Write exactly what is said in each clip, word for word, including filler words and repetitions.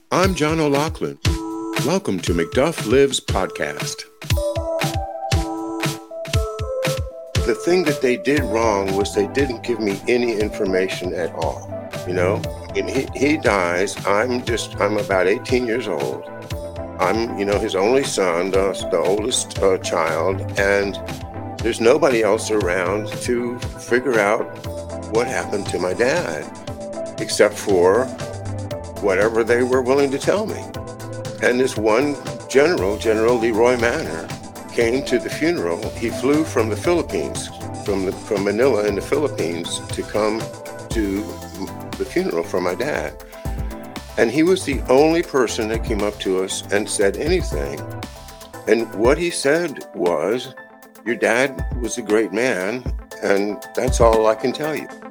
I'm John O'Loughlin. Welcome to Macduff Lives podcast. The thing that they did wrong was they didn't give me any information at all. You know, and he, he dies. I'm just, I'm about eighteen years old. I'm, you know, his only son, the, the oldest uh, child, and there's nobody else around to figure out what happened to my dad, except for whatever they were willing to tell me. And this one general, General Leroy Manor, came to the funeral. He flew from the Philippines, from the, from Manila in the Philippines, to come to the funeral for my dad. And he was the only person that came up to us and said anything. And what he said was, "Your dad was a great man, and that's all I can tell you."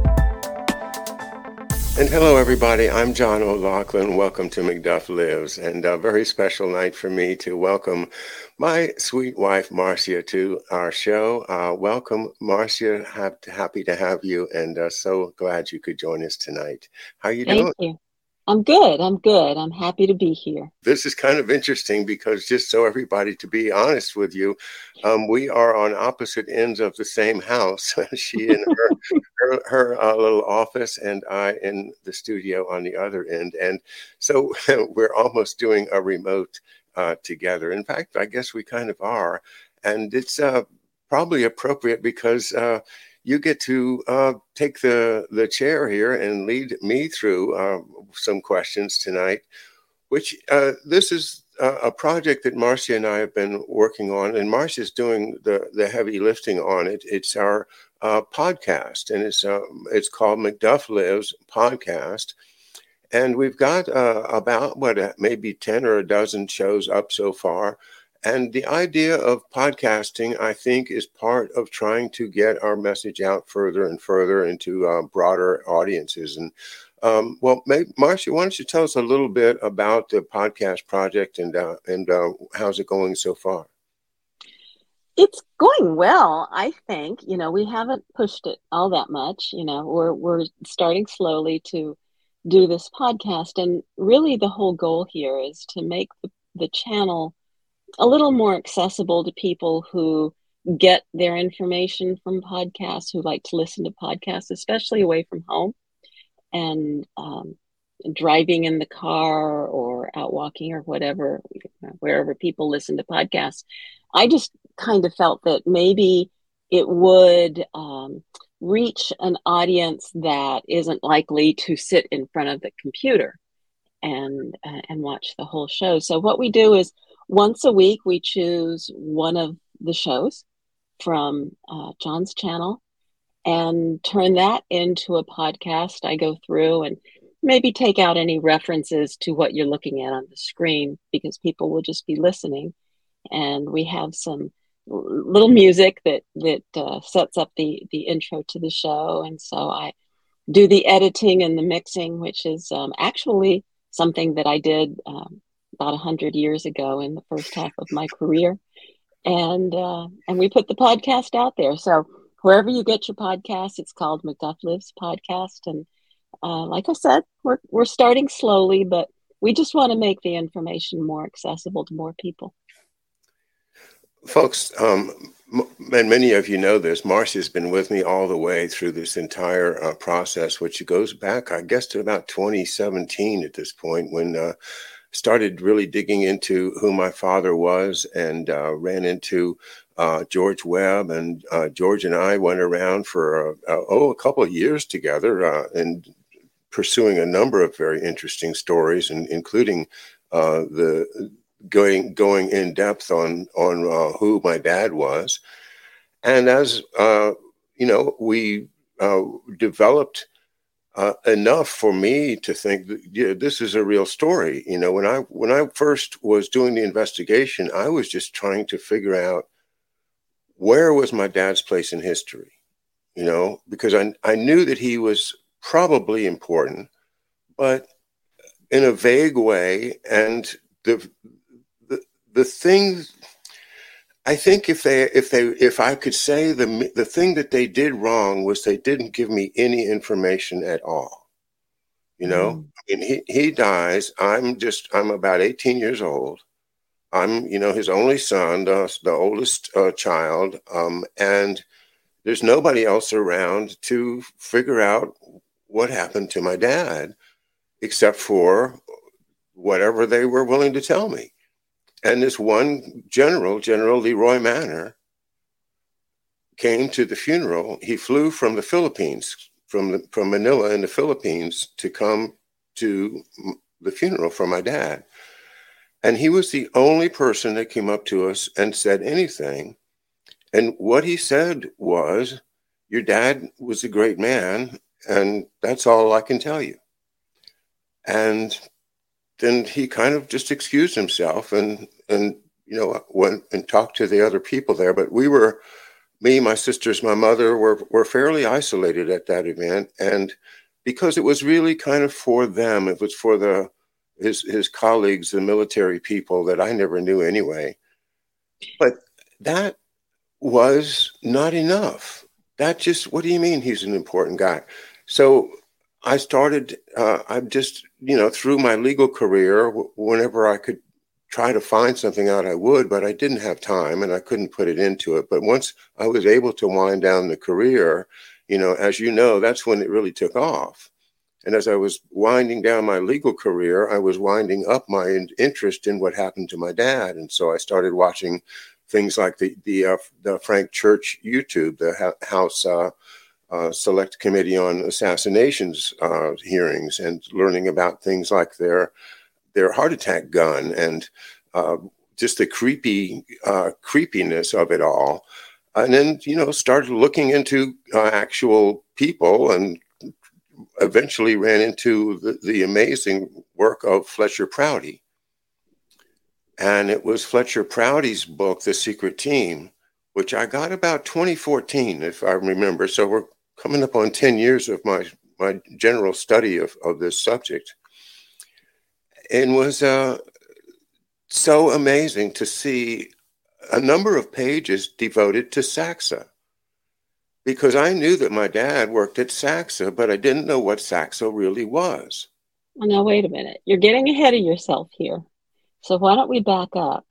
And hello, everybody. I'm John O'Loughlin. Welcome to Macduff Lives, and a very special night for me to welcome my sweet wife, Marcia, to our show. Uh, welcome, Marcia. Ha- happy to have you, and uh, so glad you could join us tonight. How are you Thank doing? you. I'm good. I'm good. I'm happy to be here. This is kind of interesting because, just so everybody, to be honest with you, um, we are on opposite ends of the same house. She in her her, her uh, little office, and I in the studio on the other end. And so we're almost doing a remote uh, together. In fact, I guess we kind of are. And it's uh, probably appropriate because uh, you get to uh, take the, the chair here and lead me through uh, some questions tonight, which uh, this is uh, a project that Marcia and I have been working on, and Marcia's doing the, the heavy lifting on it. It's our uh, podcast, and it's uh, it's called Macduff Lives Podcast. And we've got uh, about, what, maybe ten or a dozen shows up so far. And the idea of podcasting, I think, is part of trying to get our message out further and further into uh, broader audiences. And um, well, maybe, Marcia, why don't you tell us a little bit about the podcast project and uh, and uh, how's it going so far? It's going well, I think. You know, we haven't pushed it all that much. You know, we're we're starting slowly to do this podcast, and really the whole goal here is to make the, the channel a little more accessible to people who get their information from podcasts, who like to listen to podcasts, especially away from home and um, driving in the car or out walking or whatever, wherever people listen to podcasts. I just kind of felt that maybe it would um, reach an audience that isn't likely to sit in front of the computer and uh, and watch the whole show. So what we do is once a week we choose one of the shows from uh, John's channel and turn that into a podcast. I go through and maybe take out any references to what you're looking at on the screen, because people will just be listening. And we have some little music that that uh, sets up the the intro to the show, and so I do the editing and the mixing, which is um, actually something that I did um, about a hundred years ago in the first half of my career, and uh, and we put the podcast out there. So wherever you get your podcast, it's called Macduff Lives Podcast, and uh, like I said, we're we're starting slowly, but we just want to make the information more accessible to more people. Folks, um, and many of you know this, Marcia's been with me all the way through this entire uh, process, which goes back, I guess, to about twenty seventeen at this point, when uh, started really digging into who my father was, and uh, ran into uh, George Webb. And uh, George and I went around for, uh, uh, oh, a couple of years together uh, and pursuing a number of very interesting stories, and including uh, the going going in depth on on uh, who my dad was. And as uh, you know, we uh, developed uh, enough for me to think that, yeah, this is a real story. You know, when I when I first was doing the investigation, I was just trying to figure out where was my dad's place in history. You know, because I I knew that he was probably important, but in a vague way. And the the the thing, I think, if they if they if I could say, the the thing that they did wrong was they didn't give me any information at all. You know, Mm. I mean, he, he dies. I'm just, I'm about eighteen years old. I'm, you know, his only son, the, the oldest uh, child. Um, and there's nobody else around to figure out what happened to my dad, except for whatever they were willing to tell me. And this one general, General Leroy Manner, came to the funeral. He flew from the Philippines, from the, from Manila in the Philippines, to come to the funeral for my dad. And he was the only person that came up to us and said anything. And what he said was, your dad was a great man, and that's all I can tell you. And then he kind of just excused himself and, and you know, went and talked to the other people there. But we were, me, my sisters, my mother were, were fairly isolated at that event. And because it was really kind of for them, it was for the his his colleagues, the military people that I never knew anyway. But that was not enough. That just, what do you mean he's an important guy? So I started, uh, I just, you know, through my legal career, w- whenever I could try to find something out, I would, but I didn't have time and I couldn't put it into it. But once I was able to wind down the career, you know, as you know, that's when it really took off. And as I was winding down my legal career, I was winding up my in- interest in what happened to my dad. And so I started watching things like the the, uh, the Frank Church YouTube, the ha- House uh, uh, Select Committee on Assassinations uh, hearings, and learning about things like their their heart attack gun and uh, just the creepy uh, creepiness of it all. And then, you know, started looking into uh, actual people, and eventually ran into the, the amazing work of Fletcher Prouty. And it was Fletcher Prouty's book, The Secret Team, which I got about twenty fourteen, if I remember. So we're coming up on ten years of my, my general study of, of this subject. And was uh, so amazing to see a number of pages devoted to Saxa, because I knew that my dad worked at Saxa, but I didn't know what Saxa really was. Well, now, wait a minute. You're getting ahead of yourself here. So why don't we back up?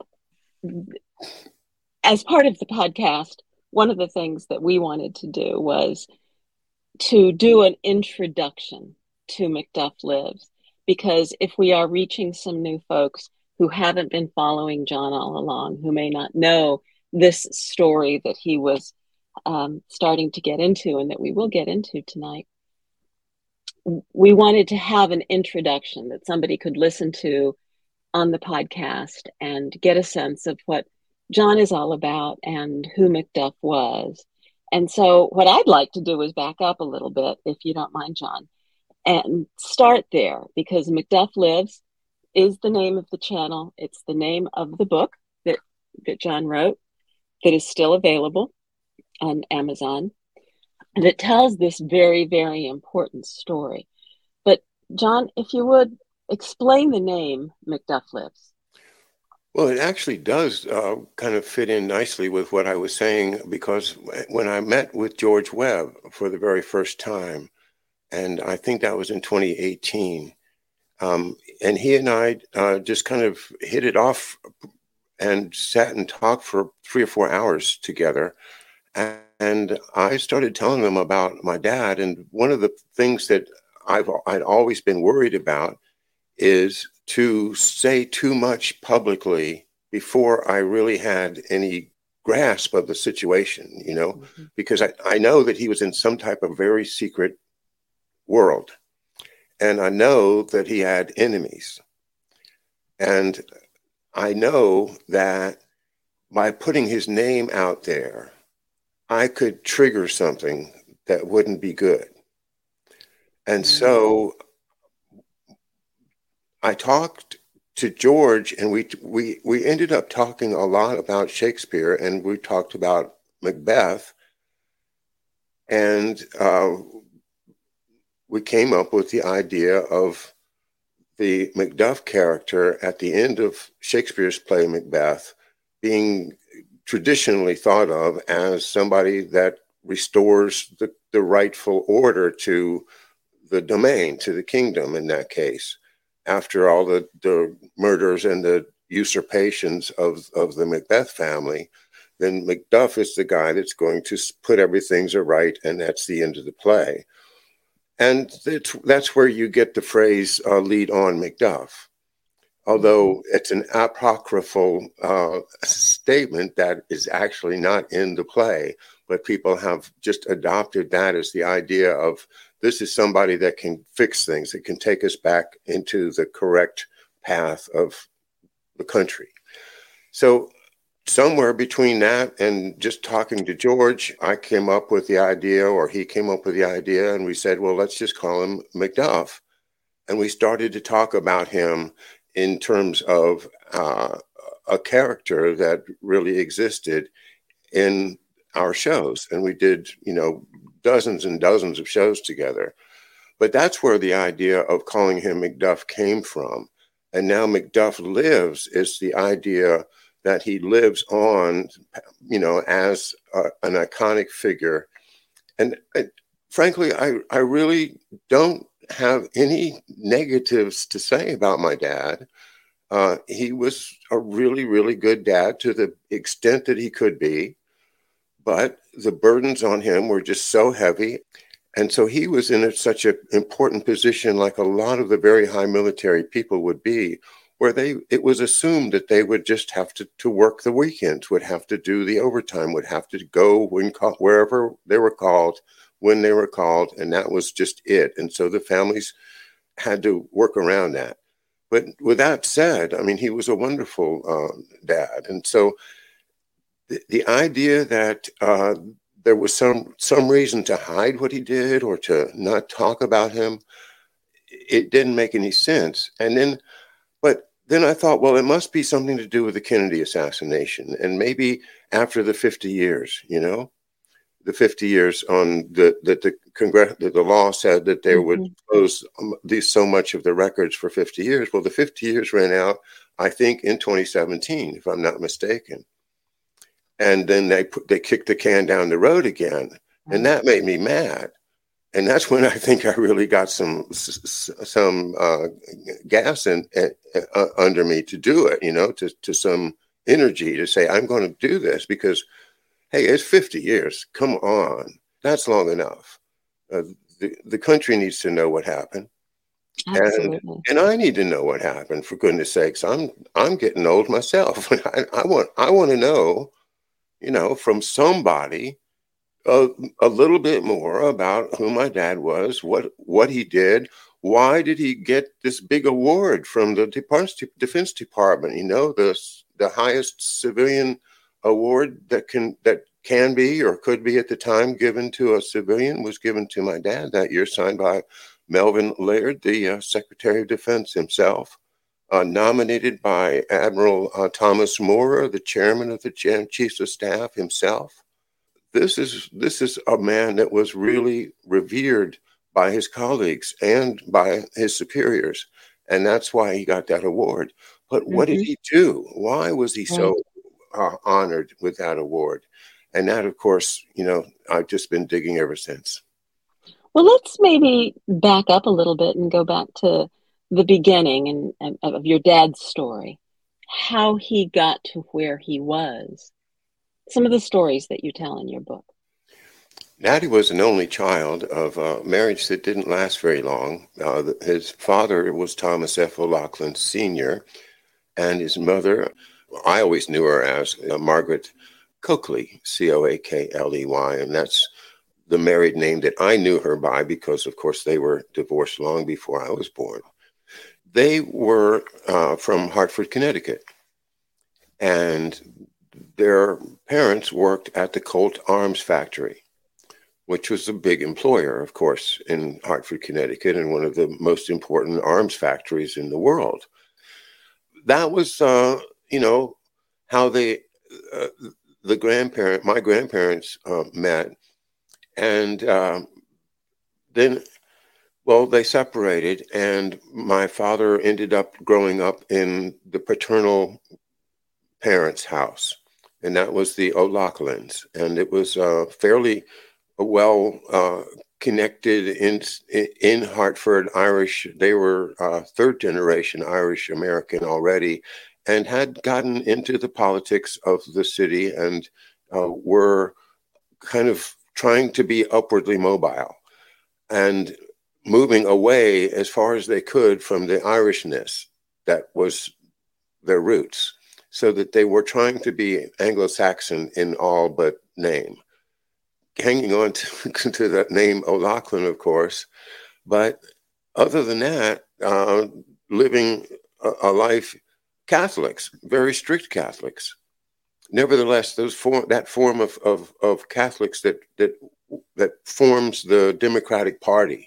As part of the podcast, one of the things that we wanted to do was to do an introduction to Macduff Lives, because if we are reaching some new folks who haven't been following John all along, who may not know this story that he was um, starting to get into and that we will get into tonight, we wanted to have an introduction that somebody could listen to on the podcast and get a sense of what John is all about and who Macduff was. And so, what I'd like to do is back up a little bit, if you don't mind, John, and start there, because Macduff Lives is the name of the channel. It's the name of the book that, that John wrote, that is still available on Amazon, that tells this very, very important story. But, John, if you would explain the name Macduff Lives. Well, it actually does uh, kind of fit in nicely with what I was saying, because when I met with George Webb for the very first time, and I think that was in twenty eighteen, um, and he and I uh, just kind of hit it off and sat and talked for three or four hours together. And I started telling them about my dad. And one of the things that I've I'd always been worried about is to say too much publicly before I really had any grasp of the situation, you know, mm-hmm. because I, I know that he was in some type of very secret world. And I know that he had enemies. And I know that by putting his name out there, I could trigger something that wouldn't be good. And mm-hmm. so I talked to George, and we we we ended up talking a lot about Shakespeare, and we talked about Macbeth, and uh, we came up with the idea of the Macduff character at the end of Shakespeare's play Macbeth being traditionally thought of as somebody that restores the, the rightful order to the domain, to the kingdom in that case, after all the, the murders and the usurpations of, of the Macbeth family. Then Macduff is the guy that's going to put everything right, and that's the end of the play. And that's where you get the phrase, uh, lead on Macduff. Although it's an apocryphal uh, statement that is actually not in the play, but people have just adopted that as the idea of this is somebody that can fix things, that can take us back into the correct path of the country. So somewhere between that and just talking to George, I came up with the idea, or he came up with the idea, and we said, well, let's just call him Macduff. And we started to talk about him in terms of uh, a character that really existed in our shows. And we did, you know, dozens and dozens of shows together. But that's where the idea of calling him Macduff came from. And now Macduff lives is the idea that he lives on, you know, as a, an iconic figure. And I, frankly, I, I really don't have any negatives to say about my dad. Uh, he was a really, really good dad to the extent that he could be, but the burdens on him were just so heavy. And so he was in a, such an important position, like a lot of the very high military people would be, where they it was assumed that they would just have to, to work the weekends, would have to do the overtime, would have to go when wherever they were called, when they were called, and that was just it. And so the families had to work around that. But with that said, I mean, he was a wonderful uh, dad. And so the, the idea that uh, there was some some reason to hide what he did or to not talk about him, it didn't make any sense. And then, but then I thought, well, it must be something to do with the Kennedy assassination. And maybe after the fifty years, you know, the fifty years on the that the Congress, that the law said that they mm-hmm. would close these so much of the records for fifty years. Well, the fifty years ran out, I think, in twenty seventeen, if I'm not mistaken. And then they put, they kicked the can down the road again, mm-hmm. and that made me mad. And that's when I think I really got some some uh, gas in, uh, under me to do it, you know, to to some energy to say I'm going to do this because, hey, it's fifty years. Come on, that's long enough. Uh, the the country needs to know what happened, Absolutely. and and I need to know what happened. For goodness sakes, I'm I'm getting old myself. I, I want I want to know, you know, from somebody. A, a little bit more about who my dad was, what what he did, why did he get this big award from the Defense Department? You know, the the highest civilian award that can that can be or could be at the time given to a civilian was given to my dad that year, signed by Melvin Laird, the uh, Secretary of Defense himself, uh, nominated by Admiral uh, Thomas Moorer, the chairman of the Chiefs of Staff himself. This is this is a man that was really revered by his colleagues and by his superiors, and that's why he got that award. But mm-hmm. what did he do? Why was he so uh, honored with that award? And that, of course, you know, I've just been digging ever since. Well, let's maybe back up a little bit and go back to the beginning and, and of your dad's story, how he got to where he was. Some of the stories that you tell in your book. Natty was an only child of a marriage that didn't last very long. Uh, his father was Thomas F. O'Loughlin Senior, and his mother, I always knew her as uh, Margaret Coakley, C O A K L E Y, and that's the married name that I knew her by because, of course, they were divorced long before I was born. They were uh, from Hartford, Connecticut, and their parents worked at the Colt Arms Factory, which was a big employer, of course, in Hartford, Connecticut, and one of the most important arms factories in the world. That was, uh, you know, how they, uh, the grandparent, my grandparents uh, met, and uh, then, well, they separated, and my father ended up growing up in the paternal parents' house. And that was the O'Loughlins. And it was uh, fairly well uh, connected in in Hartford, Irish. They were uh, third generation Irish American already, and had gotten into the politics of the city and uh, were kind of trying to be upwardly mobile and moving away as far as they could from the Irishness that was their roots, so that they were trying to be Anglo-Saxon in all but name, hanging on to, to that name O'Loughlin, of course. But other than that, uh, living a, a life Catholics, very strict Catholics. Nevertheless, those form that form of, of, of Catholics that that that forms the Democratic Party,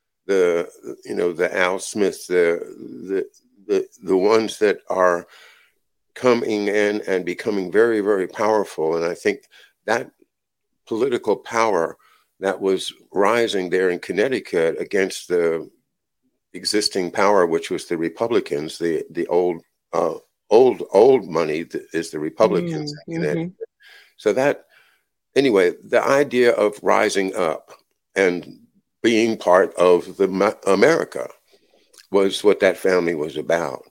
the you know the Al Smiths, the the the the ones that are coming in and becoming very, very powerful. And I think that political power that was rising there in Connecticut against the existing power, which was the Republicans, the the old uh, old old money is the Republicans Mm-hmm. in Connecticut. So that anyway, the idea of rising up and being part of the America was what that family was about.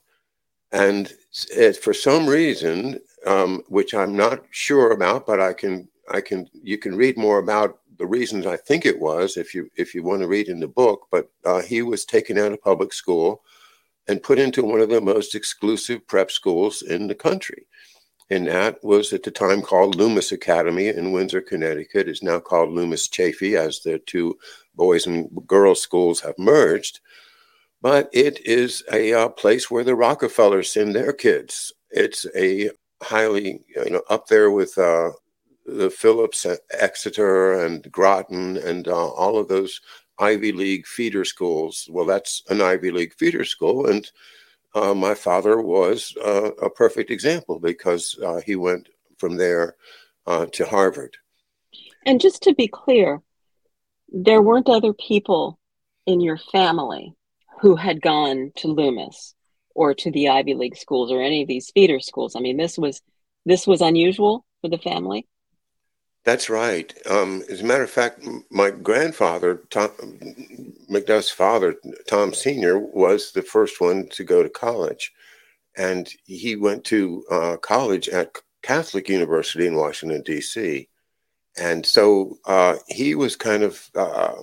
And it, for some reason, um, which I'm not sure about, but I can, I can, you can read more about the reasons I think it was if you if you want to read in the book. But uh, he was taken out of public school and put into one of the most exclusive prep schools in the country. And that was at the time called Loomis Academy in Windsor, Connecticut. It's now called Loomis Chaffee, as the two boys and girls schools have merged. But it is a uh, place where the Rockefellers send their kids. It's a highly, you know, up there with uh, the Phillips, Exeter, and Groton, and uh, all of those Ivy League feeder schools. Well, that's an Ivy League feeder school, and uh, my father was uh, a perfect example because uh, he went from there uh, to Harvard. And just to be clear, there weren't other people in your family who had gone to Loomis or to the Ivy League schools or any of these feeder schools. I mean, this was this was unusual for the family. That's right. Um, as a matter of fact, my grandfather, Tom, Macduff's father, Tom Senior, was the first one to go to college. And he went to uh, college at Catholic University in Washington, D C. And so uh, he was kind of uh,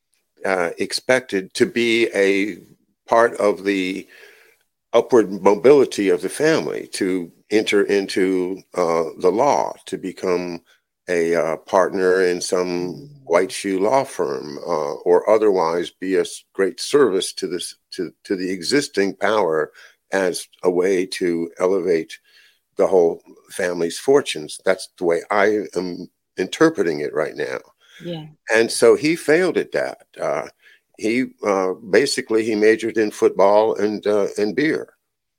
uh, expected to be a part of the upward mobility of the family, to enter into uh, the law, to become a uh, partner in some white shoe law firm, uh, or otherwise be a great service to this to, to the existing power as a way to elevate the whole family's fortunes. That's the way I am interpreting it right now. Yeah. And so he failed at that. Uh, he uh, basically he majored in football and uh, and beer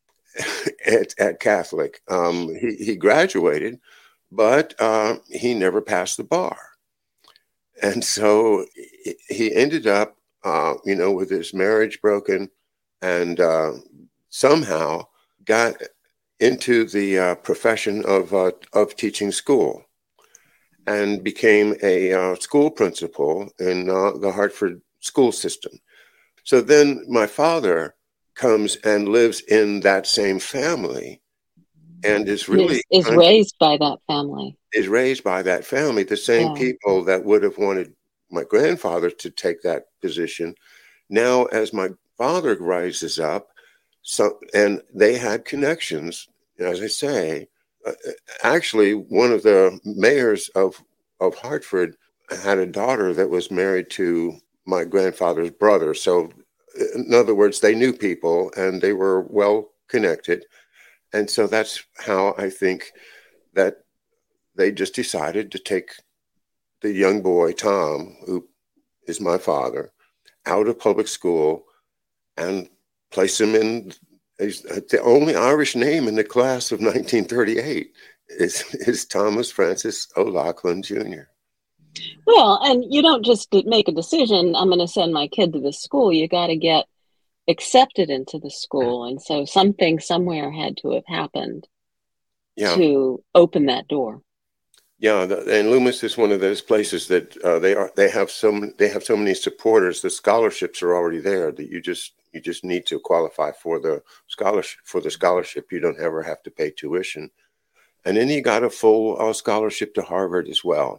at, at Catholic. Um, he he graduated, but uh, he never passed the bar. And so he ended up, uh, you know, with his marriage broken, and uh, somehow got into the uh, profession of uh, of teaching school, and became a uh, school principal in uh, the Hartford school system. So then my father comes and lives in that same family, and is really is, is raised by that family. Is raised by that family, the same Yeah. people that would have wanted my grandfather to take that position. Now, as my father rises up, so and they had connections, as I say. Uh, actually, one of the mayors of of Hartford had a daughter that was married to my grandfather's brother. So, in other words, they knew people and they were well connected. And so that's how I think that they just decided to take the young boy, Tom, who is my father, out of public school and place him in the only Irish name in the class of nineteen thirty-eight is, is Thomas Francis O'Loughlin Junior Well, and you don't just make a decision, I'm going to send my kid to this school. You got to get accepted into the school. And so something somewhere had to have happened yeah. to open that door. Yeah, the, and Loomis is one of those places that uh, they are. They have some. They have so many supporters. The scholarships are already there that you just you just need to qualify for the scholarship. For the scholarship, you don't ever have to pay tuition, and then he got a full uh, scholarship to Harvard as well.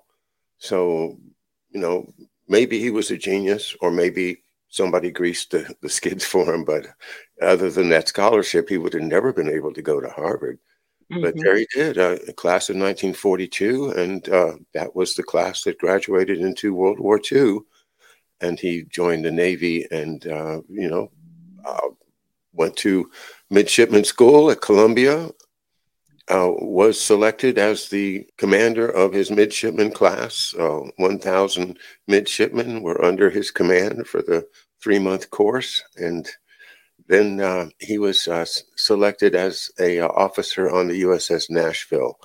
So, you know, maybe he was a genius, or maybe somebody greased the, the skids for him. But other than that scholarship, he would have never been able to go to Harvard. But Hmm. there he did, uh, a class of nineteen forty-two, and uh, that was the class that graduated into World War Two. And he joined the Navy and, uh, you know, uh, went to midshipman school at Columbia, uh, was selected as the commander of his midshipman class. Uh, one thousand midshipmen were under his command for the three month course. And then uh, he was uh, selected as a uh, officer on the U S S Nashville,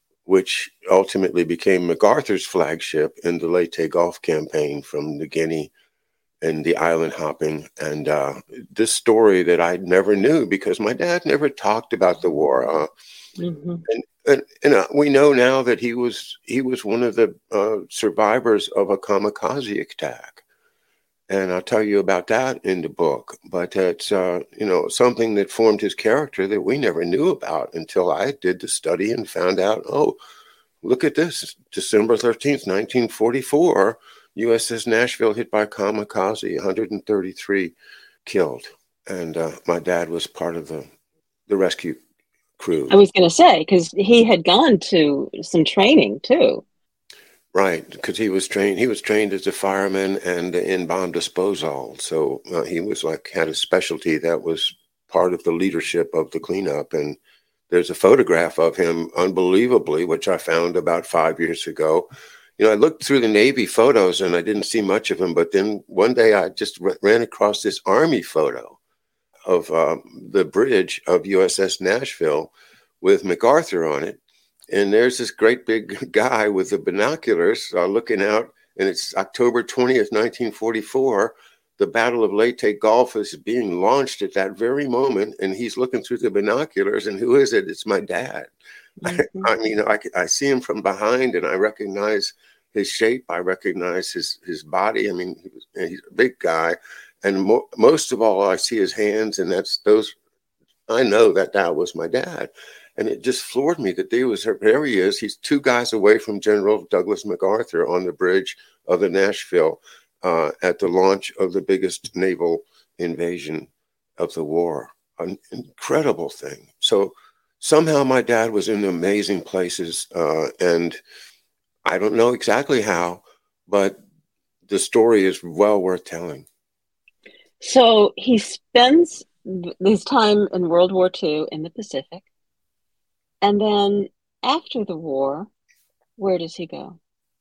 which ultimately became MacArthur's flagship in the Leyte Gulf campaign from New Guinea and the island hopping. And uh, this story that I never knew because my dad never talked about the war. Uh, Hmm. and and, and uh, we know now that he was he was one of the uh, survivors of a kamikaze attack. And I'll tell you about that in the book. But it's uh, you know something that formed his character that we never knew about until I did the study and found out. Oh, look at this. December thirteenth, nineteen forty-four, U S S Nashville hit by kamikaze, one hundred thirty-three killed. And uh, my dad was part of the, the rescue crew. I was going to say, because he had gone to some training too. Right, because he was trained. He was trained as a fireman and in bomb disposal. So uh, he was like had a specialty that was part of the leadership of the cleanup. And there's a photograph of him, unbelievably, which I found about five years ago. You know, I looked through the Navy photos and I didn't see much of him. But then one day I just r- ran across this Army photo of uh, the bridge of U S S Nashville with MacArthur on it. And there's this great big guy with the binoculars uh, looking out, and it's October twentieth, nineteen forty-four. The Battle of Leyte Gulf is being launched at that very moment, and he's looking through the binoculars. And who is it? It's my dad. I, Hmm. I mean, I, I see him from behind, and I recognize his shape. I recognize his his body. I mean, he was, he's a big guy, and mo- most of all, I see his hands, and that's those. I know that that was my dad. And it just floored me that there was there he is. He's two guys away from General Douglas MacArthur on the bridge of the Nashville uh, at the launch of the biggest naval invasion of the war. An incredible thing. So somehow my dad was in amazing places, uh, and I don't know exactly how, but the story is well worth telling. So he spends his time in World War Two in the Pacific. And then after the war, where does he go?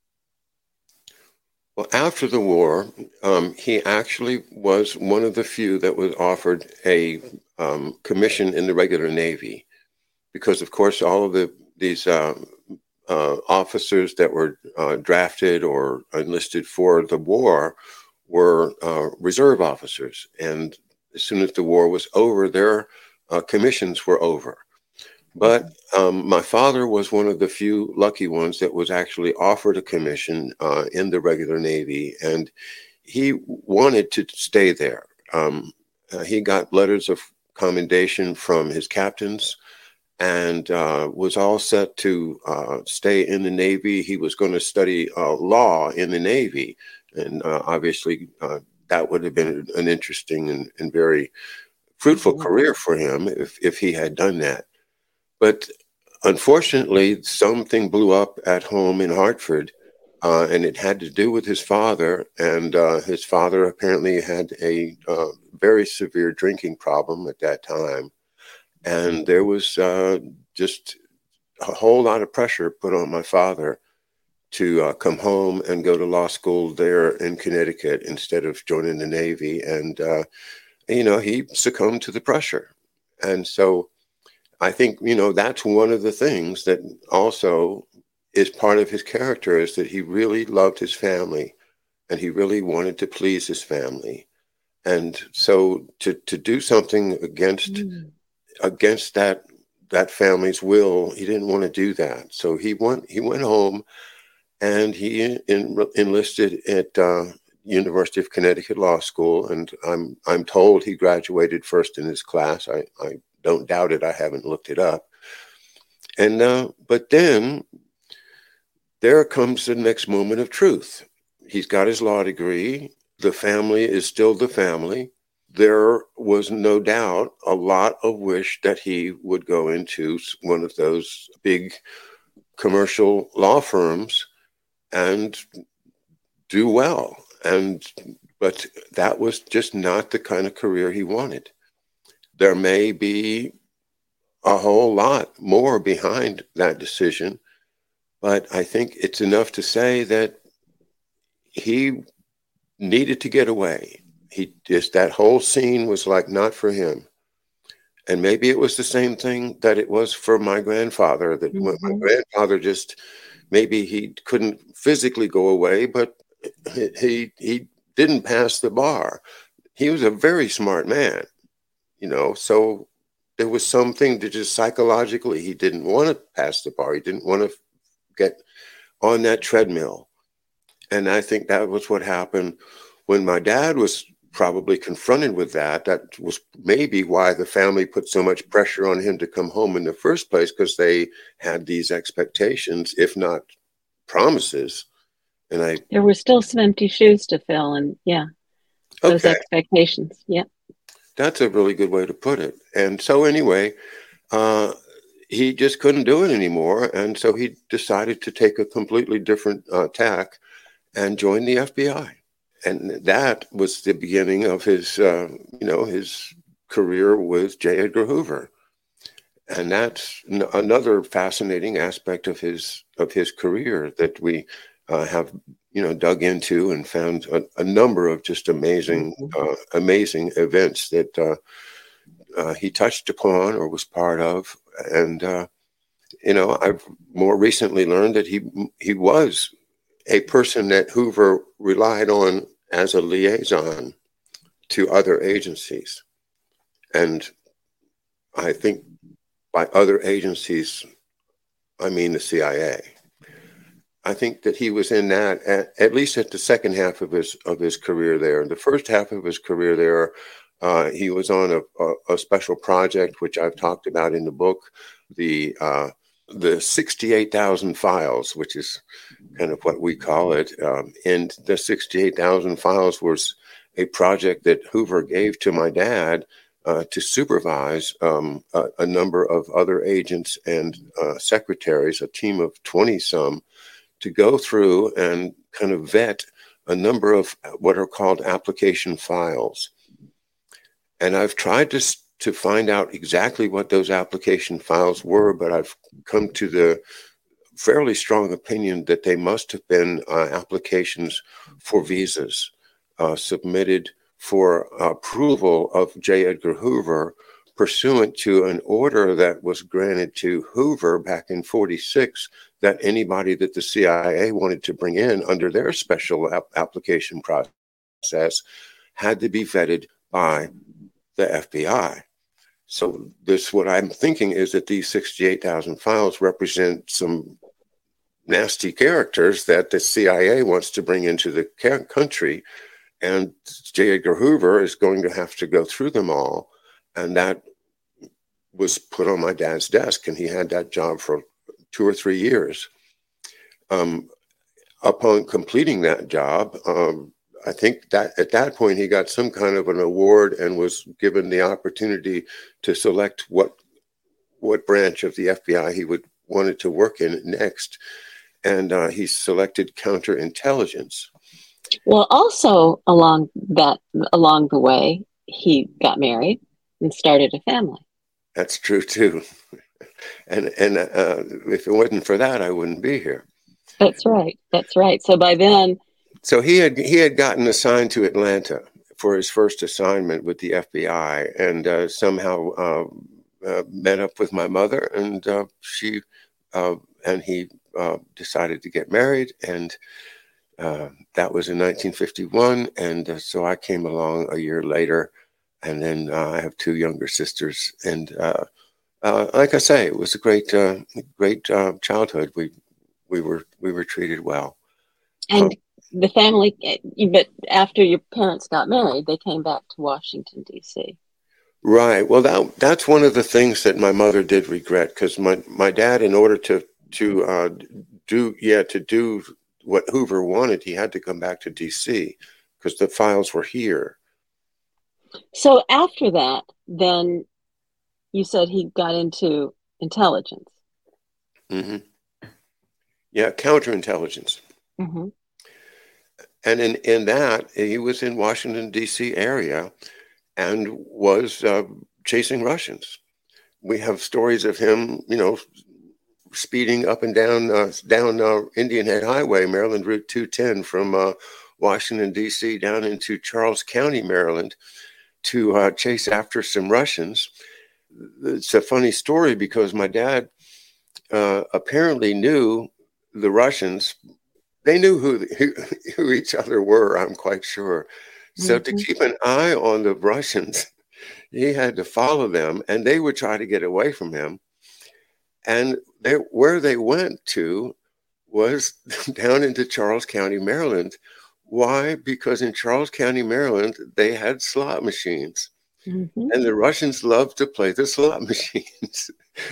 Well, after the war, um, he actually was one of the few that was offered a um, commission in the regular Navy, because, of course, all of the these uh, uh, officers that were uh, drafted or enlisted for the war were uh, reserve officers, and as soon as the war was over, their uh, commissions were over. But Mhm. um, my father was one of the few lucky ones that was actually offered a commission uh, in the regular Navy, and he wanted to stay there. Um, uh, he got letters of commendation from his captains and uh, was all set to uh, stay in the Navy. He was going to study uh, law in the Navy, and uh, obviously uh, that would have been an interesting and, and very fruitful Mhm. career for him if, if he had done that. But unfortunately, something blew up at home in Hartford, uh, and it had to do with his father. And uh, his father apparently had a uh, very severe drinking problem at that time. And there was uh, just a whole lot of pressure put on my father to uh, come home and go to law school there in Connecticut instead of joining the Navy. And, uh, you know, he succumbed to the pressure. And so I think, you know, that's one of the things that also is part of his character is that he really loved his family and he really wanted to please his family. And so to, to do something against Mm. against that that family's will. He didn't want to do that. So he went, he went home and he in, enlisted at uh, University of Connecticut Law School. And I'm, I'm told he graduated first in his class. I, I don't doubt it. I haven't looked it up. And, uh, but then there comes the next moment of truth. He's got his law degree. The family is still the family. There was no doubt a lot of wish that he would go into one of those big commercial law firms and do well. And, but that was just not the kind of career he wanted. There may be a whole lot more behind that decision, but I think it's enough to say that he needed to get away. He just, that whole scene was like not for him. And maybe it was the same thing that it was for my grandfather, that mm-hmm. my grandfather just, maybe he couldn't physically go away, but he, he didn't pass the bar. He was a very smart man, you know, so there was something that just psychologically, he didn't want to pass the bar. He didn't want to get on that treadmill. And I think that was what happened when my dad was probably confronted with that. That was maybe why the family put so much pressure on him to come home in the first place, because they had these expectations, if not promises. And I there were still some empty shoes to fill, and yeah, those okay. expectations. Yeah, that's a really good way to put it. And so anyway, uh, he just couldn't do it anymore, and so he decided to take a completely different uh, tack and join the F B I. And that was the beginning of his, uh, you know, his career with J. Edgar Hoover. And that's n- another fascinating aspect of his of his career that we uh, have, you know, dug into and found a, a number of just amazing, uh, amazing events that uh, uh, he touched upon or was part of. And, uh, you know, I've more recently learned that he he was a person that Hoover relied on as a liaison to other agencies. And I think by other agencies, I mean the C I A. I think that he was in that at, at least at the second half of his of his career there. In the first half of his career there, uh, he was on a, a, a special project, which I've talked about in the book, the uh, the sixty-eight thousand files, which is kind of what we call it. Um, and the sixty-eight thousand files was a project that Hoover gave to my dad uh, to supervise um, a, a number of other agents and uh, secretaries, a team of twenty some, to go through and kind of vet a number of what are called application files. And I've tried to to find out exactly what those application files were, but I've come to the fairly strong opinion that they must have been uh, applications for visas uh, submitted for approval of J. Edgar Hoover pursuant to an order that was granted to Hoover back in forty-six, that anybody that the C I A wanted to bring in under their special ap- application process had to be vetted by the F B I. So this, what I'm thinking is that these sixty-eight thousand files represent some nasty characters that the C I A wants to bring into the country, and J. Edgar Hoover is going to have to go through them all. And that was put on my dad's desk, and he had that job for two or three years. Um, upon completing that job, um, I think that at that point he got some kind of an award and was given the opportunity to select what what branch of the F B I he would wanted to work in next, and uh, he selected counterintelligence. Well, also along that along the way, he got married and started a family. That's true too, and and uh, if it wasn't for that, I wouldn't be here. That's right. That's right. So by then. So he had he had gotten assigned to Atlanta for his first assignment with the F B I, and uh, somehow uh, uh, met up with my mother, and uh, she uh, and he uh, decided to get married, and uh, that was in nineteen fifty-one. And uh, so I came along a year later, and then uh, I have two younger sisters, and uh, Uh, like I say, it was a great, uh, great uh, childhood. We we were we were treated well. Um, And the family, but after your parents got married, they came back to Washington, D C. right. Well, that that's one of the things that my mother did regret, because my my dad, in order to to uh, do yeah to do what Hoover wanted, he had to come back to D C because the files were here. So after that, then you said he got into intelligence. Hmm. Yeah, counterintelligence. Mm-hmm. And in, in that, he was in Washington, D C area and was uh, chasing Russians. We have stories of him, you know, speeding up and down uh, down uh, Indian Head Highway, Maryland Route two ten, from uh, Washington, D C down into Charles County, Maryland, to uh, chase after some Russians. It's a funny story because my dad uh, apparently knew the Russians. They knew who, who who each other were, I'm quite sure. So to Mm-hmm. keep an eye on the Russians, he had to follow them, and they would try to get away from him. And they, where they went to was down into Charles County, Maryland. Why? Because in Charles County, Maryland, they had slot machines, Mm-hmm. and the Russians loved to play the slot machines.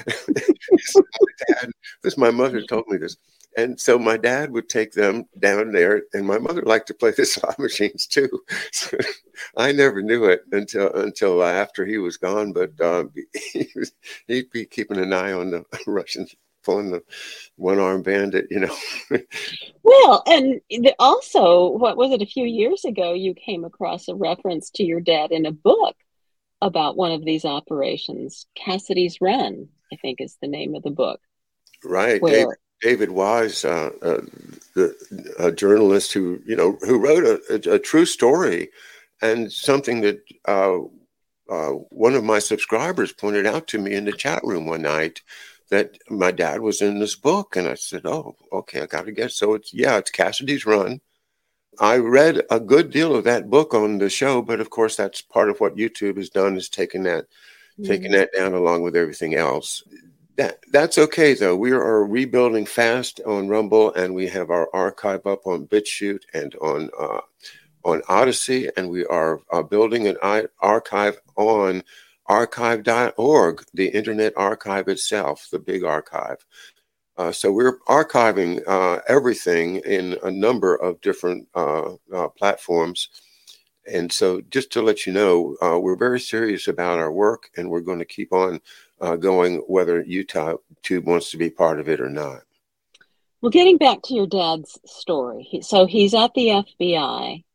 So my dad, this my mother told me this. And so my dad would take them down there, and my mother liked to play the slot machines too. So I never knew it until until after he was gone. But uh, he was, he'd be keeping an eye on the Russians pulling the one-armed bandit, you know. Well, and also, what was it? A few years ago, you came across a reference to your dad in a book about one of these operations. Cassidy's Run, I think, is the name of the book. Right, David Where David Wise, uh, uh, the a journalist who you know who wrote a, a, a true story, and something that uh, uh, one of my subscribers pointed out to me in the chat room one night, that my dad was in this book, and I said, "Oh, okay, I got to get." So it's yeah, it's Cassidy's Run. I read a good deal of that book on the show, but of course, that's part of what YouTube has done, is taking that taking mm, that down along with everything else. That that's okay though. We are rebuilding fast on Rumble, and we have our archive up on BitChute and on uh, on Odyssey, and we are uh, building an I- archive on archive dot org, the Internet Archive itself, the big archive. Uh, so we're archiving uh, everything in a number of different uh, uh, platforms. And so, just to let you know, uh, we're very serious about our work, and we're going to keep on uh, going, whether YouTube wants to be part of it or not. well, getting back to your dad's story, he, so he's at the F B I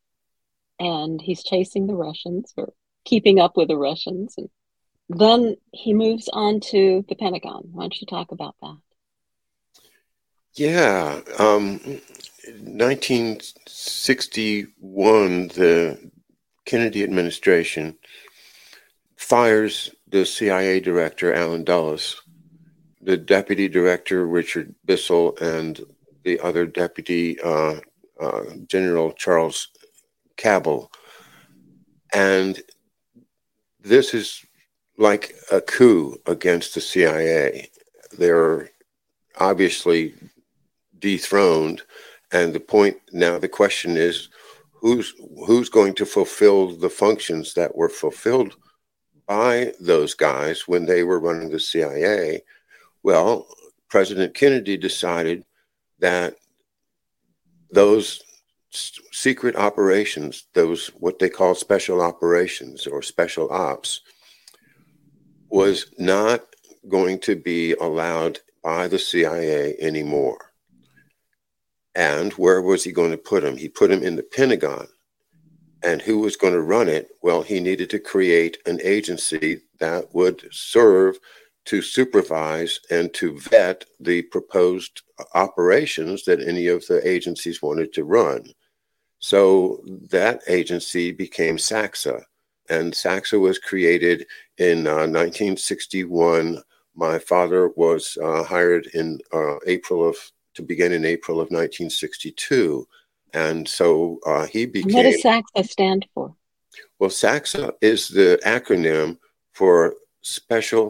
and he's chasing the Russians or keeping up with the Russians, and then he moves on to the Pentagon. Why don't you talk about that? Yeah, um, nineteen sixty-one, the Kennedy administration fires the C I A director, Alan Dulles, the deputy director, Richard Bissell, and the other deputy, uh, uh, General Charles Cabell. And this is like a coup against the C I A. They're obviously dethroned. And the point now, the question is, who's who's going to fulfill the functions that were fulfilled by those guys when they were running the C I A? Well, President Kennedy decided that those secret operations, those what they call special operations or special ops, was not going to be allowed by the C I A anymore. And where was he going to put them? He put them in the Pentagon. And who was going to run it? Well, he needed to create an agency that would serve to supervise and to vet the proposed operations that any of the agencies wanted to run. So that agency became SACSA, and SACSA was created in uh, nineteen sixty-one. My father was uh, hired in uh, April of, to begin in April of nineteen sixty-two. And so uh, he And what became, does SACSA stand for? well, SACSA is the acronym for Special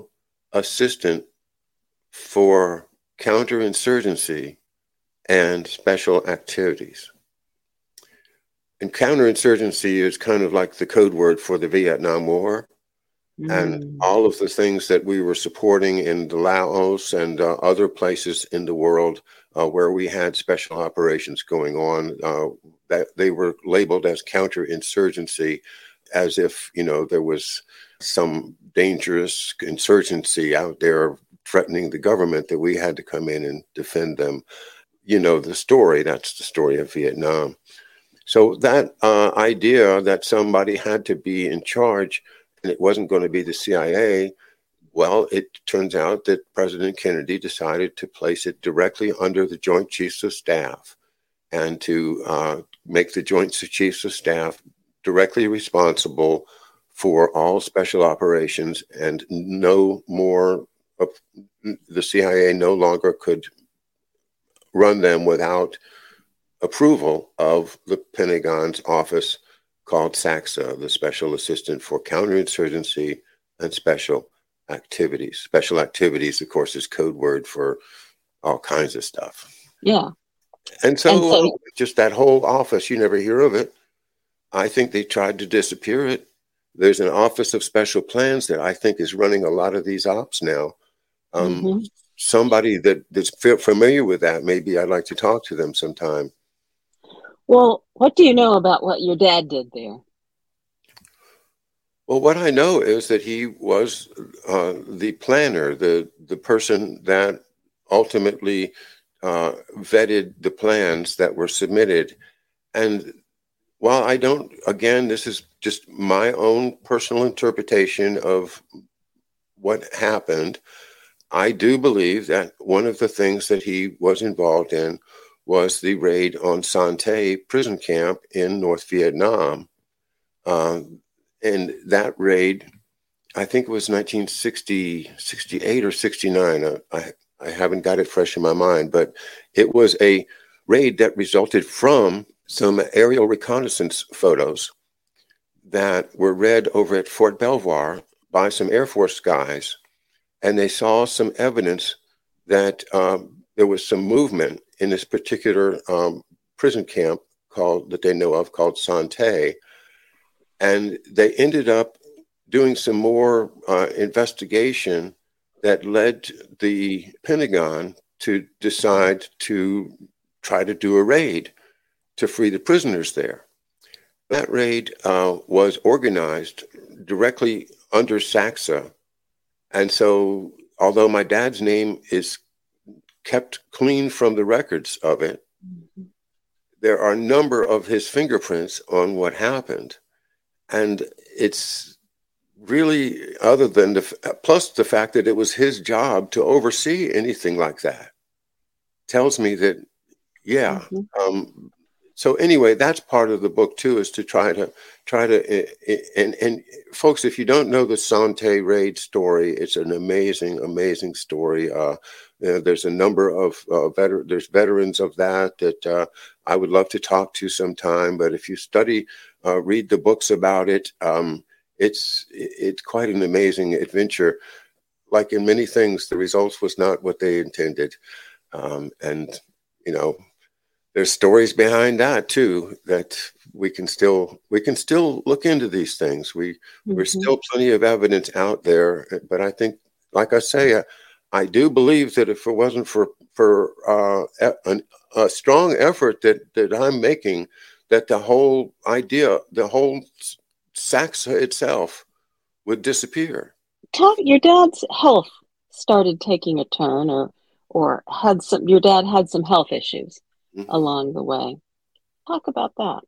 assistant for counterinsurgency and special activities. And counterinsurgency is kind of like the code word for the Vietnam War. And Mm. all of the things that we were supporting in the Laos and uh, other places in the world uh, where we had special operations going on, uh, that they were labeled as counterinsurgency, as if, you know, there was some dangerous insurgency out there threatening the government that we had to come in and defend them. You know, the story, that's the story of Vietnam. So that uh, idea that somebody had to be in charge and it wasn't going to be the C I A, well, it turns out that President Kennedy decided to place it directly under the Joint Chiefs of Staff and to uh, make the Joint Chiefs of Staff directly responsible for all special operations, and no more of the C I A no longer could run them without approval of the Pentagon's office called SACSA, the Special Assistant for Counterinsurgency and Special Activities. Special activities, of course, is code word for all kinds of stuff. Yeah. And so, and so uh, just that whole office, you never hear of it. I think they tried to disappear it. There's an Office of Special Plans that I think is running a lot of these ops now. Um, mm-hmm. Somebody that, that's familiar with that, maybe I'd like to talk to them sometime. Well, what do you know about what your dad did there? Well, what I know is that he was uh, the planner, the the person that ultimately uh, vetted the plans that were submitted. And while I don't, again, this is just my own personal interpretation of what happened, I do believe that one of the things that he was involved in was the raid on Son Tay prison camp in North Vietnam. Uh, and that raid, I think it was nineteen sixty, sixty-eight or sixty-nine. Uh, I, I haven't got it fresh in my mind, but it was a raid that resulted from some aerial reconnaissance photos that were read over at Fort Belvoir by some Air Force guys. And they saw some evidence that um, there was some movement in this particular um, prison camp called that they know of called Son Tay. And they ended up doing some more uh, investigation that led the Pentagon to decide to try to do a raid to free the prisoners there. That raid uh, was organized directly under SACSA. And so, although my dad's name is kept clean from the records of it, mm-hmm. there are a number of his fingerprints on what happened. And it's really, other than the, plus the fact that it was his job to oversee anything like that, tells me that, yeah. Mm-hmm. Um, so anyway, that's part of the book too, is to try to, try to, and, and folks, if you don't know the Son Tay raid story, it's an amazing, amazing story. Uh, you know, there's a number of uh, veter- there's veterans of that that uh, I would love to talk to sometime. But if you study, uh, read the books about it, um, it's it's quite an amazing adventure. Like in many things, the results was not what they intended, um, and you know, there's stories behind that too that we can still we can still look into these things. We mm-hmm. There's still plenty of evidence out there, but I think, like I say, I, I do believe that if it wasn't for for uh, a, a strong effort that that I'm making, that the whole idea, the whole SACSA itself, would disappear. Talk, your dad's health started taking a turn, or or had some. Your dad had some health issues mm-hmm. along the way. Talk about that.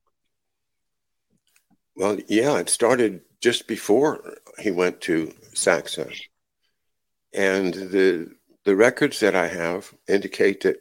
Well, yeah, it started just before he went to SACSA. And the the records that I have indicate that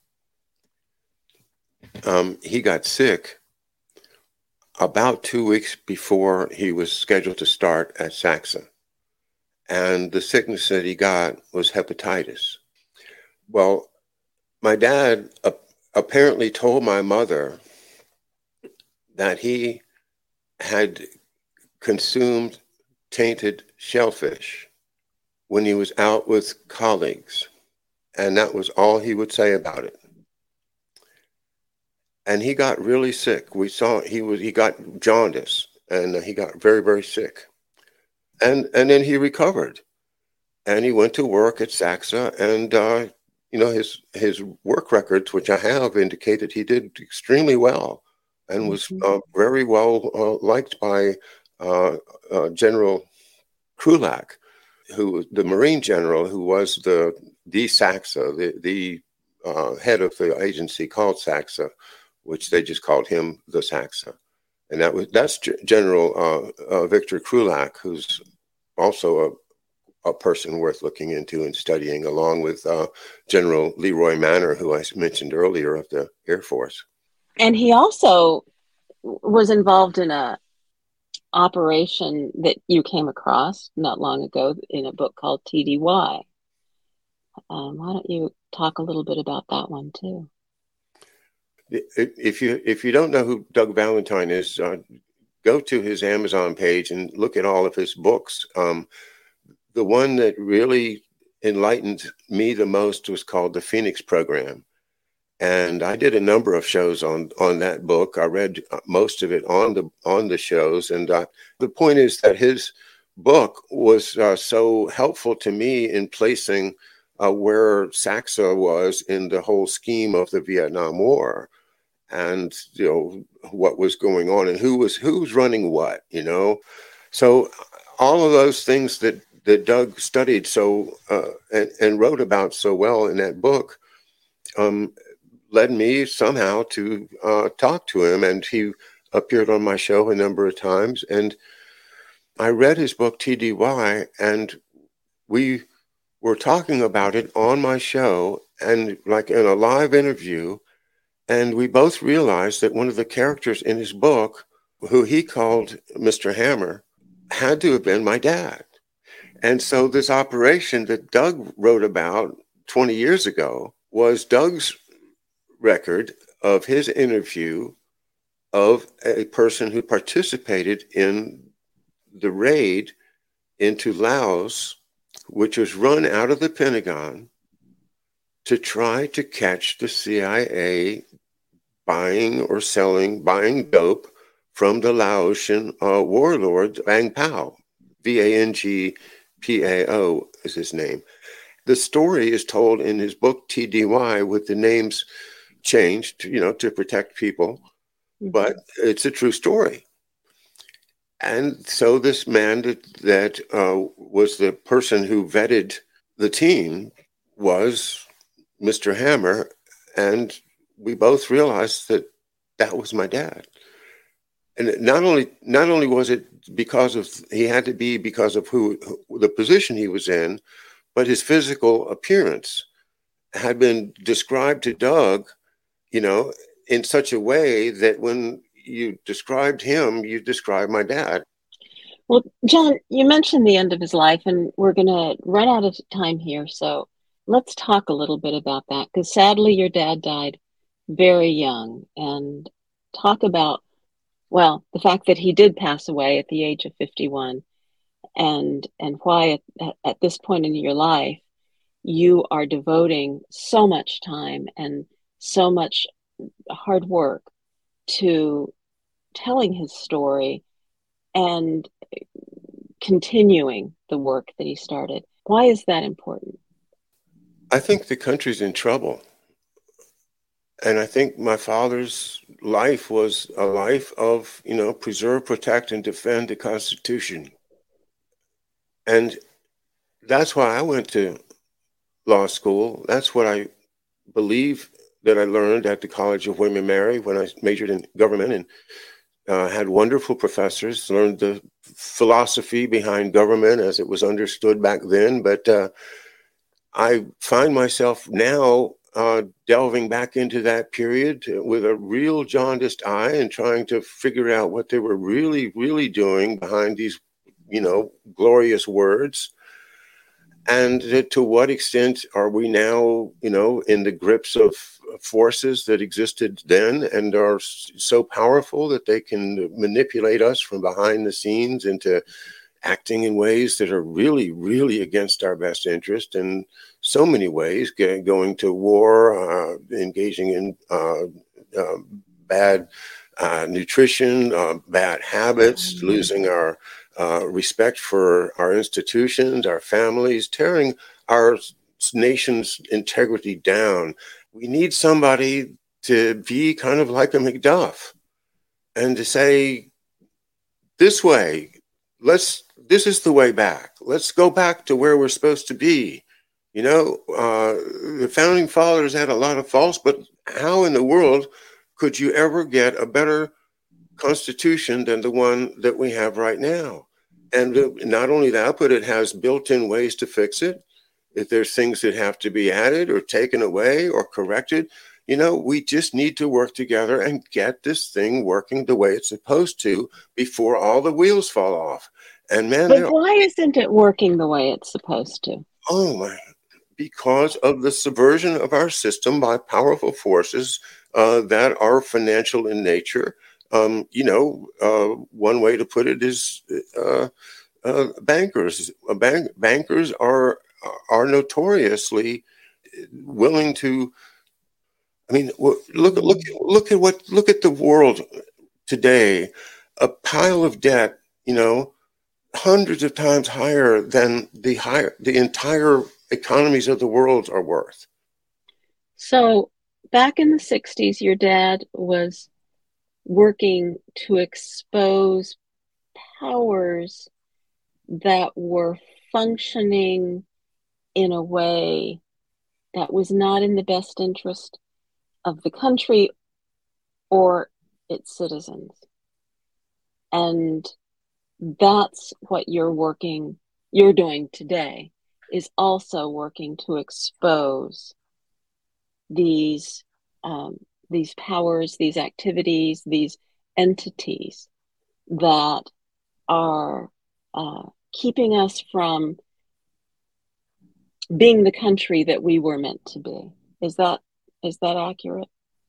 um, he got sick about two weeks before he was scheduled to start at SACSA. And the sickness that he got was hepatitis. Well, my dad uh, apparently told my mother that he had consumed tainted shellfish. when he was out with colleagues. And that was all he would say about it. And he got really sick. We saw he was he got jaundice, and he got very, very sick. And and then he recovered, and he went to work at Saxa, and uh, you know his his work records, which I have, indicated he did extremely well, and was Mhm. uh, very well uh, liked by uh, uh, General Krulak, who the Marine general who was the the Saxa, the the uh, head of the agency called Saxa, which they just called him the Saxa, and that was that's G- General uh, uh, Victor Krulak, who's also a, a person worth looking into and studying, along with uh, General Leroy Manor, who I mentioned earlier of the Air Force. And he also was involved in a operation that you came across not long ago in a book called T D Y. Um, why don't you talk a little bit about that one too? If you if you don't know who Doug Valentine is, uh, go to his Amazon page and look at all of his books. Um, the one that really enlightened me the most was called the Phoenix Program. And I did a number of shows on on that book. I read most of it on the on the shows. And uh, the point is that his book was uh, so helpful to me in placing uh, where Saxa was in the whole scheme of the Vietnam War, and you know what was going on and who was who's running what. You know, so all of those things that that Doug studied so uh, and, and wrote about so well in that book. Um, led me somehow to uh, talk to him, and he appeared on my show a number of times. And I read his book T D Y, and we were talking about it on my show, and like in a live interview. And we both realized that one of the characters in his book, who he called Mister Hammer, had to have been my dad. And so this operation that Doug wrote about twenty years ago was Doug's record of his interview of a person who participated in the raid into Laos, which was run out of the Pentagon to try to catch the C I A buying or selling, buying dope from the Laotian uh, warlord Vang Pao. V A N G P A O is his name. The story is told in his book T D Y with the names changed, you know, to protect people, Mm-hmm. but it's a true story. And so this man that, that uh, was the person who vetted the team was Mister Hammer, and we both realized that that was my dad. And not only not only was it because of he had to be because of who, who the position he was in, but his physical appearance had been described to Doug, you know, in such a way that when you described him, you described my dad. Well, John, you mentioned the end of his life, and we're going to run out of time here. So let's talk a little bit about that, because sadly, your dad died very young. And talk about, well, the fact that he did pass away at the age of fifty-one, and and why at, at this point in your life you are devoting so much time and so much hard work to telling his story and continuing the work that he started. Why is that important? I think the country's in trouble. And I think my father's life was a life of, you know, preserve, protect, and defend the Constitution. And that's why I went to law school. That's what I believe that I learned at the College of William and Mary when I majored in government, and uh, had wonderful professors, learned the philosophy behind government as it was understood back then. But uh, I find myself now uh, delving back into that period with a real jaundiced eye and trying to figure out what they were really, really doing behind these, you know, glorious words. And to what extent are we now, you know, in the grips of forces that existed then and are so powerful that they can manipulate us from behind the scenes into acting in ways that are really, really against our best interest in so many ways, get, going to war, uh, engaging in uh, uh, bad uh, nutrition, uh, bad habits, losing our uh, respect for our institutions, our families, tearing our nation's integrity down. We need somebody to be kind of like a Macduff and to say, this way, let's, this is the way back. Let's go back to where we're supposed to be. You know, uh, the founding fathers had a lot of faults, but how in the world could you ever get a better constitution than the one that we have right now? And not only that, but it has built-in ways to fix it. If there's things that have to be added or taken away or corrected, you know, we just need to work together and get this thing working the way it's supposed to before all the wheels fall off. And man, but why isn't it working the way it's supposed to? Oh my, because of the subversion of our system by powerful forces uh, that are financial in nature. Um, you know, uh, one way to put it is uh, uh, bankers. Uh, bank, bankers are are notoriously willing to. I mean, look look look at what look at the world today. A pile of debt, you know, hundreds of times higher than the higher the entire economies of the world are worth. So, back in the sixties, your dad was working to expose powers that were functioning in a way that was not in the best interest of the country or its citizens. And that's what you're working, you're doing today, is also working to expose these um, these powers, these activities, these entities that are uh, keeping us from being the country that we were meant to be. Is that is that accurate?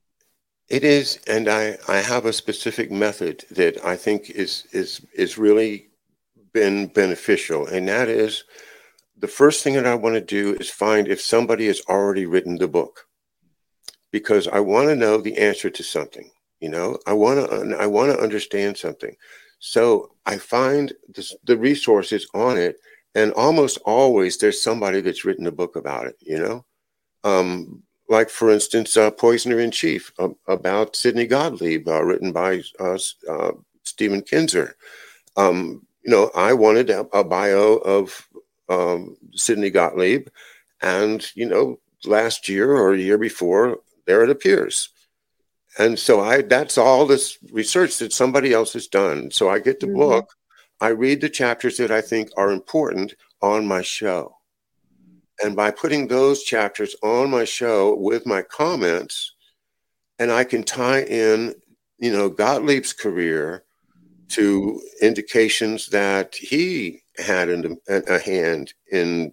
It is, and I, I have a specific method that I think is is is really been beneficial, and that is the first thing that I want to do is find if somebody has already written the book, because I want to know the answer to something. You know, I want to I want to understand something, so I find this, the resources on it, and almost always there's somebody that's written a book about it. You know. Um, Like, for instance, uh, Poisoner in Chief uh, about Sidney Gottlieb, uh, written by uh, uh, Stephen Kinzer. Um, you know, I wanted a, a bio of um, Sidney Gottlieb, and, you know, last year or a year before, there it appears. And so I that's all this research that somebody else has done. So I get the mm-hmm. book, I read the chapters that I think are important on my show. And by putting those chapters on my show with my comments, and I can tie in, you know, Gottlieb's career to indications that he had in, a hand in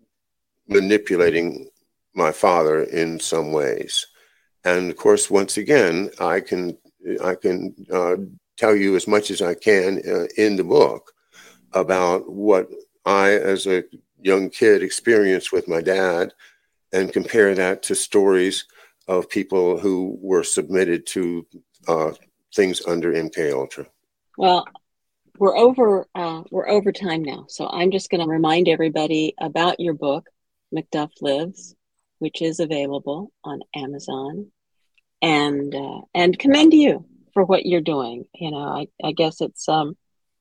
manipulating my father in some ways. And of course, once again, I can I can uh, tell you as much as I can uh, in the book about what I, as a young kid, experienced with my dad, and compare that to stories of people who were submitted to uh, things under M K Ultra. Well, we're over uh, we're over time now, so I'm just going to remind everybody about your book, Macduff Lives, which is available on Amazon, and uh, and commend you for what you're doing. You know, I, I guess it's um.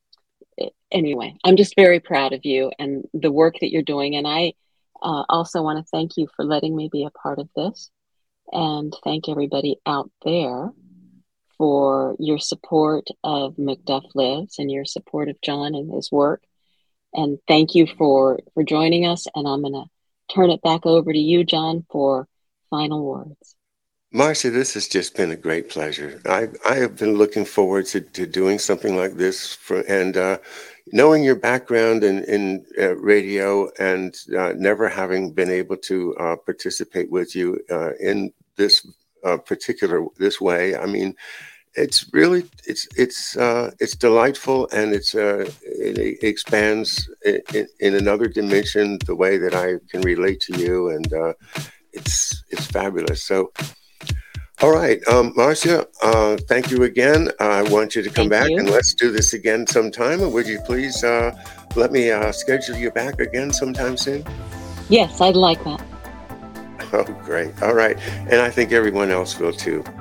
Anyway, I'm just very proud of you and the work that you're doing. And I uh, also want to thank you for letting me be a part of this, and thank everybody out there for your support of Macduff Lives and your support of John and his work. And thank you for, for joining us. And I'm going to turn it back over to you, John, for final words. Marcia, this has just been a great pleasure. I, I have been looking forward to, to doing something like this, for, and uh, knowing your background in, in uh, radio, and uh, never having been able to uh, participate with you uh, in this uh, particular, this way. I mean, it's really it's it's uh, it's delightful, and it's uh, it, it expands in, in another dimension the way that I can relate to you, and uh, it's it's fabulous. So, all right, um, Marcia, uh, thank you again. I want you to come Thank back, you. and let's do this again sometime. And would you please uh, let me uh, schedule you back again sometime soon? Yes, I'd like that. Oh, great. All right, and I think everyone else will too.